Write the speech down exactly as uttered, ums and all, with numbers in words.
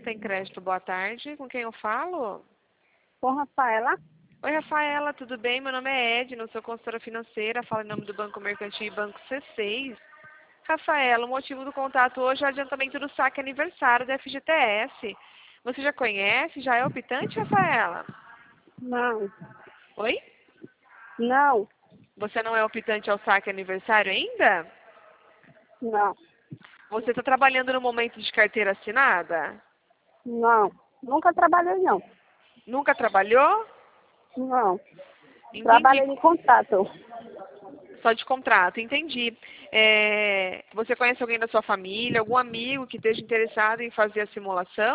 Sem Crédito, boa tarde. Com quem eu falo? Com Rafaela. Oi, Rafaela, tudo bem? Meu nome é Edna, sou consultora financeira, falo em nome do Banco Mercantil e Banco C seis. Rafaela, o motivo do contato hoje é o adiantamento do saque aniversário da F G T S. Você já conhece? Já é optante, Rafaela? Não. Oi? Não. Você não é optante ao saque aniversário ainda? Não. Você está trabalhando no momento de carteira assinada? Não. Nunca trabalhei, não. Nunca trabalhou? Não. Entendi. Trabalhei em contrato. Só de contrato, entendi. É, você conhece alguém da sua família, algum amigo que esteja interessado em fazer a simulação?